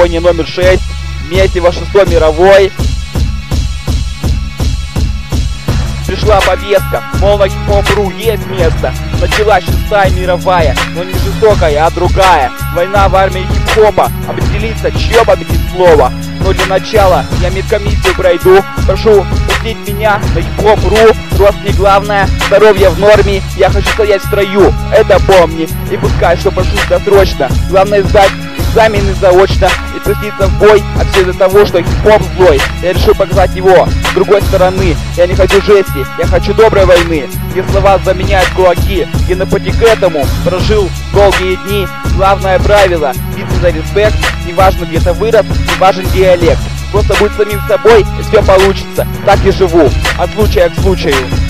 зоне номер 6. Месиво 6-й мировой. Пришла повестка, мол, на хип-хоп.ру есть место. Началась 6-я мировая, но не жестокая, а другая. Война в армии хип-хопа, определиться, чье победит слово. Но для начала я медкомиссию пройду. Прошу пустить меня на хип-хоп.ру. Рост не главное, здоровье в норме. Я хочу стоять в строю, это помни. И пускай, что прошу досрочно. Главное сдать экзамены заочно и пуститься в бой. А все из-за того, что хип-хоп злой. Я решил показать его с другой стороны. Я не хочу жести, я хочу доброй войны, где слова заменяют кулаки. И на пути к этому прожил долгие дни. Главное правило — биться за респект. Неважно, где ты вырос, не важен диалект. Просто будь самим собой, и все получится. Так и живу, от случая к случаю.